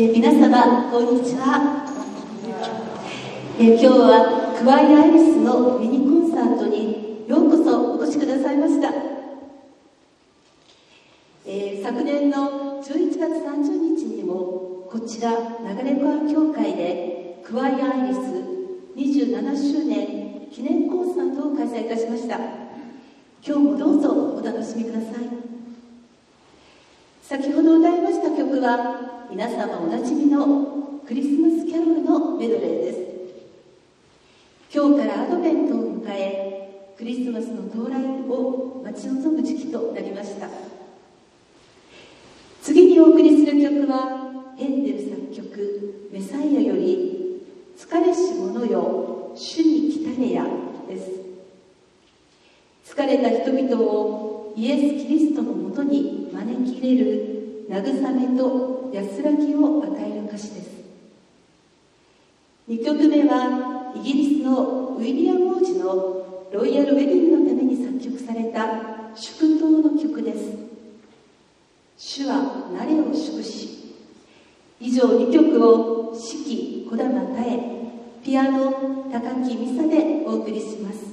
皆様こんにちは。今日はクワイアイリスのミニコンサートにようこそお越しくださいました。昨年の11月30日にもこちら流川教会でクワイアアイリス27周年記念コンサートを開催いたしました。今日もどうぞお楽しみください。先ほど歌いました曲は皆様おなじみのクリスマスキャロルのメドレーです。今日からアドベントを迎え、クリスマスの到来を待ち望む時期となりました。次にお送りする曲はヘンデル作曲メサイアより疲れし者よ主に来たれやです。疲れた人々をイエス・キリストのもとに招き入れる慰めと安らぎを与える歌詞です。2曲目はイギリスのウィリアム王子のロイヤルウェディングのために作曲された祝祷の曲です。主はなれを祝し。以上2曲を指揮児玉多江、ピアノ高木美沙でお送りします。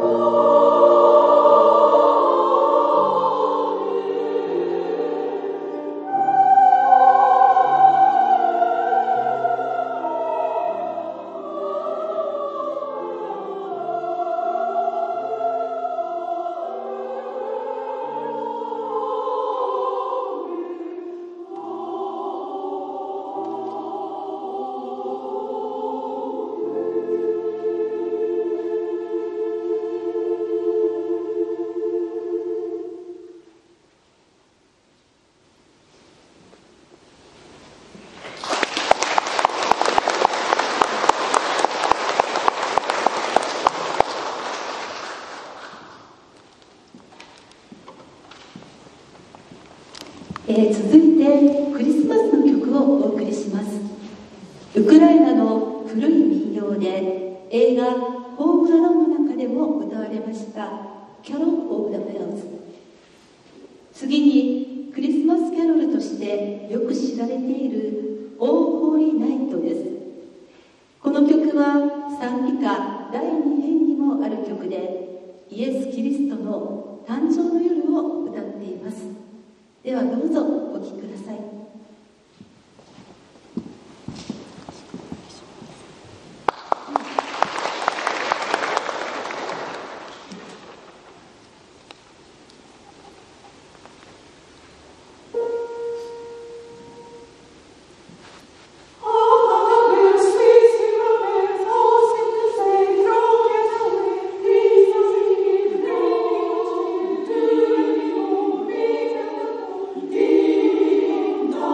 続いてクリスマスの曲をお送りします。ウクライナの古い民謡で映画「ホーム・アローン」の中でも歌われました「キャロル・オブ・ザ・ベルズ」。次にクリスマスキャロルとしてよく知られている「オー・ホーリー・ナイト」です。この曲は賛美歌第2編にもある曲で、イエス・キリストの誕生の夜を歌っています。ではどうぞお聴きください。 No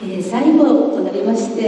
最後となりまして、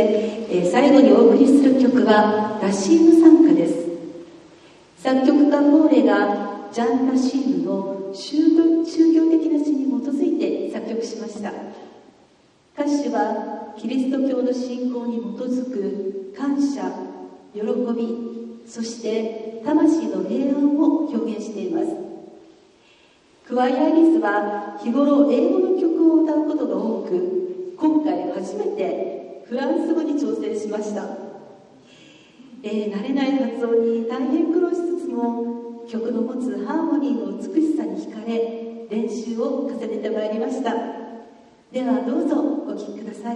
最後にお送りする曲はラシーム賛歌です。作曲家モーレがジャン・ラシームの宗教的な詩に基づいて作曲しました。歌詞はキリスト教の信仰に基づく感謝、喜び、そして魂の平安を表現しています。クワイア・アリスは日頃英語の曲を歌うことが多く、今回初めてフランス語に挑戦しました。慣れない発音に大変苦労しつつも、曲の持つハーモニーの美しさに惹かれ、練習を重ねてまいりました。ではどうぞお聴きください。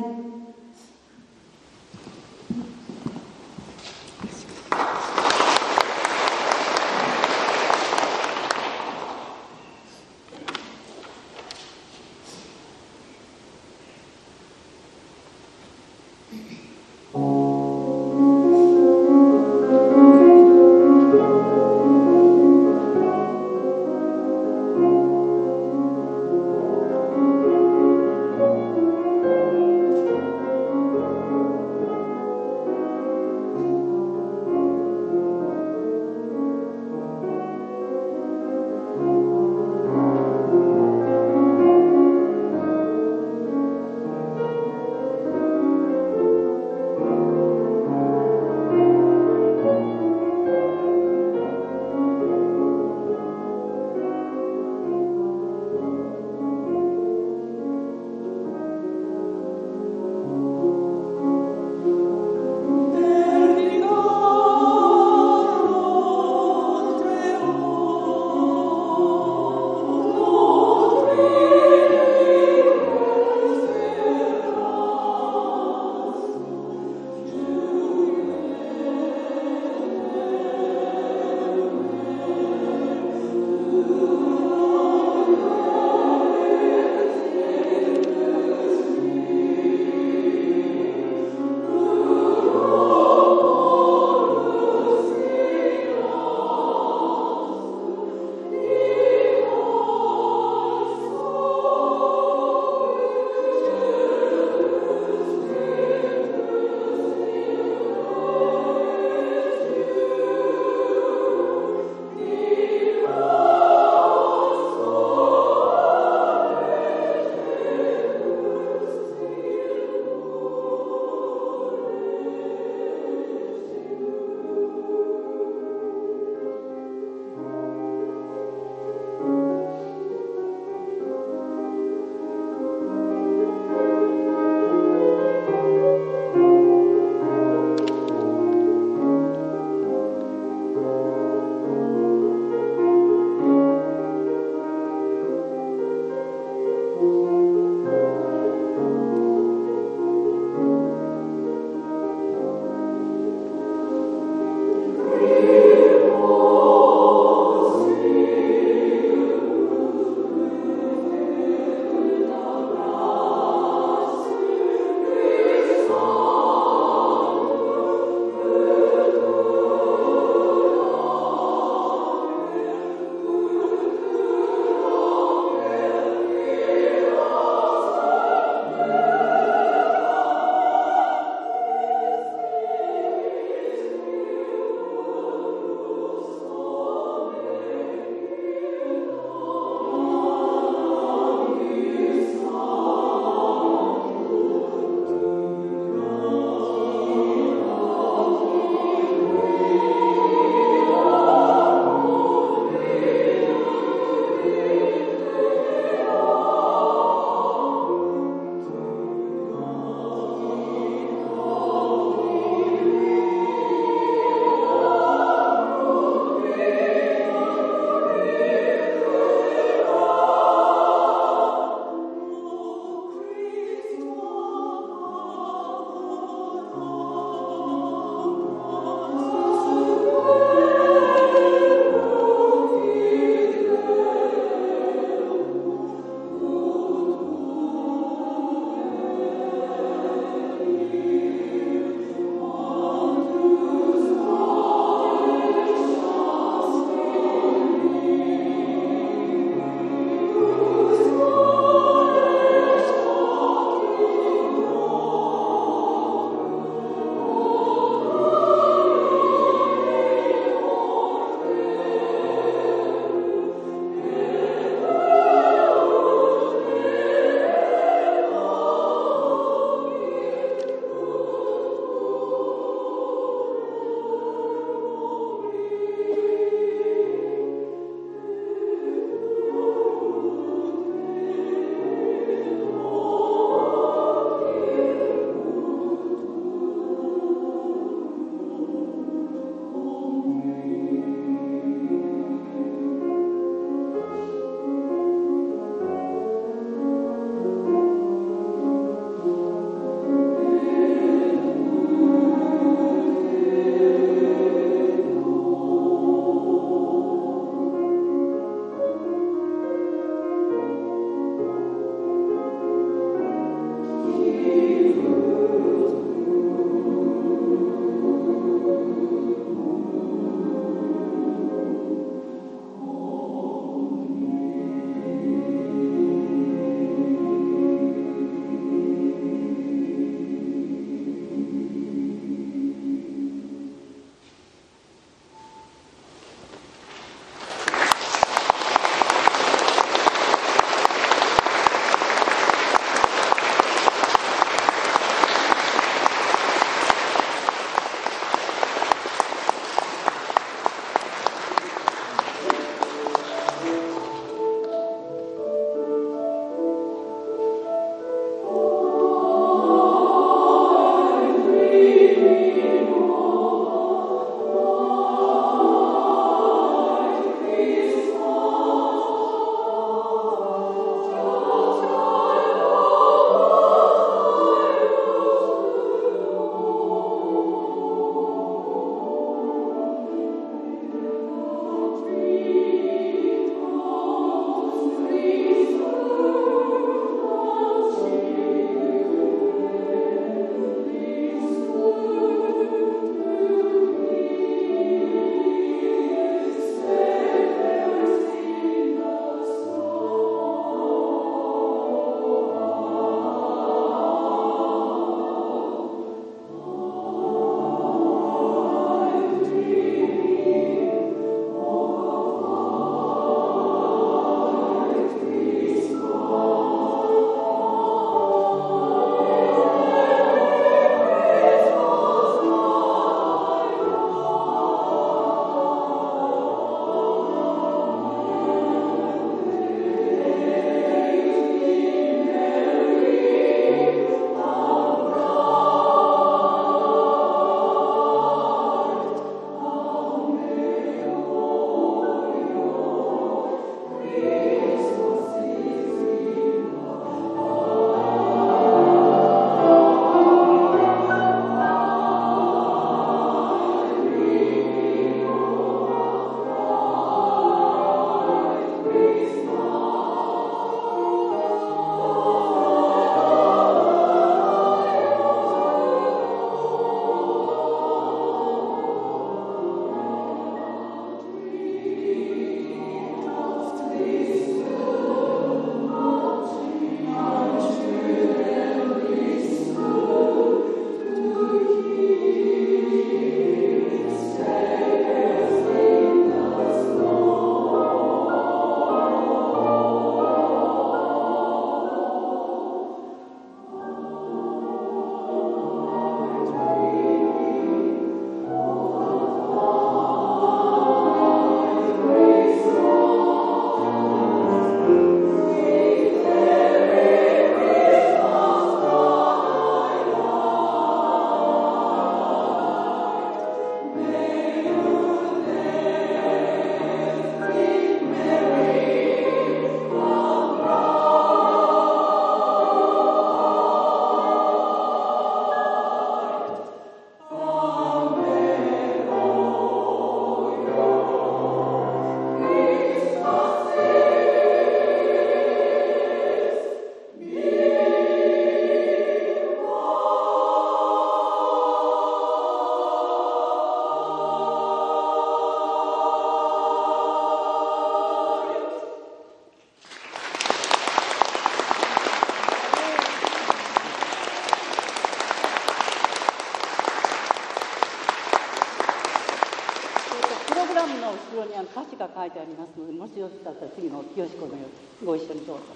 書いてありますので、もしよかったら次のよしこのようにご一緒にどうぞ。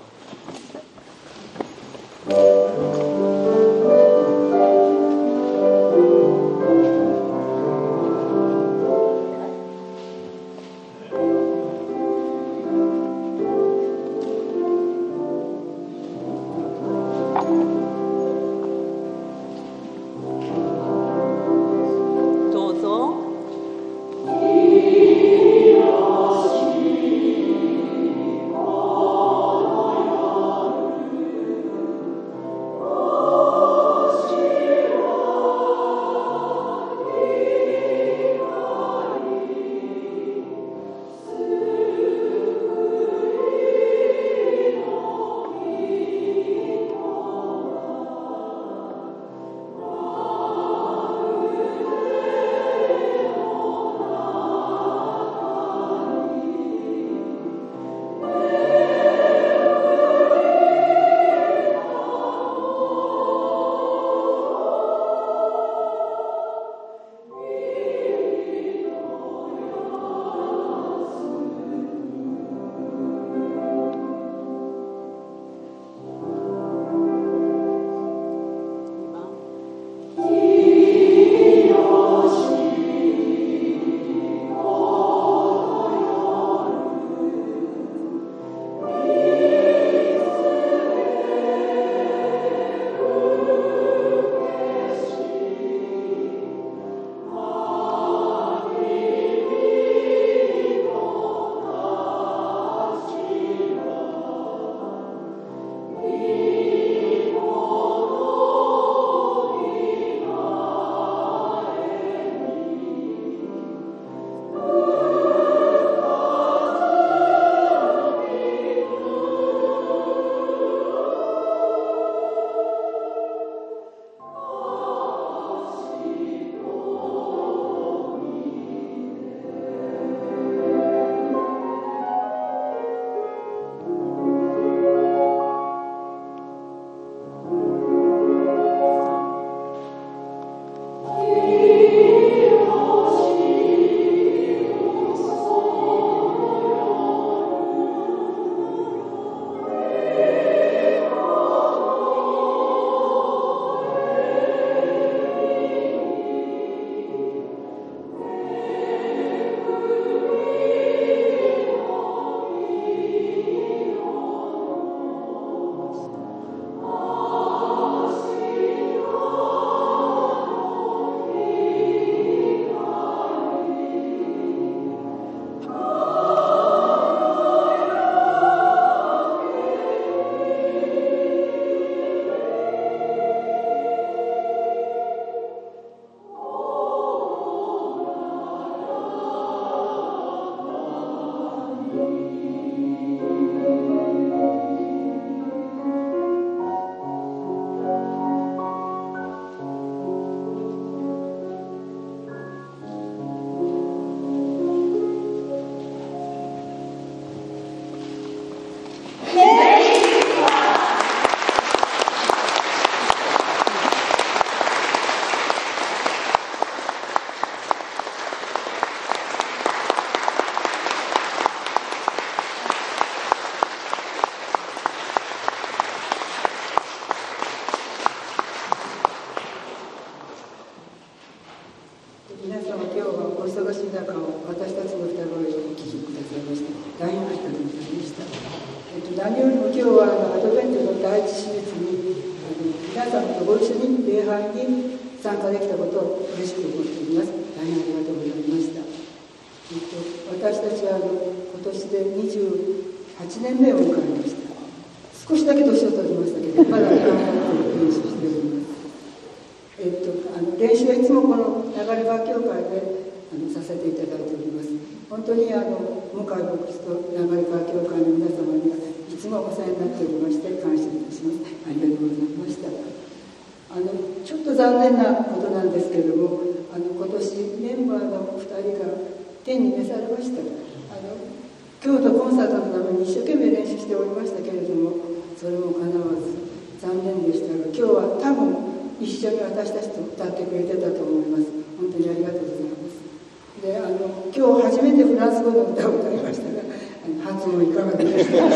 で今日初めてフランス語の歌を歌いましたが、発音いかがでしたでしょうか。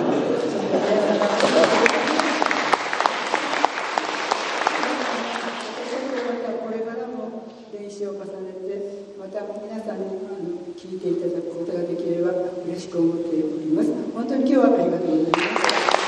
これからも練習を重ねて、また皆さんに聞いていただくことができれば嬉しく思っております。本当に今日はありがとうございます。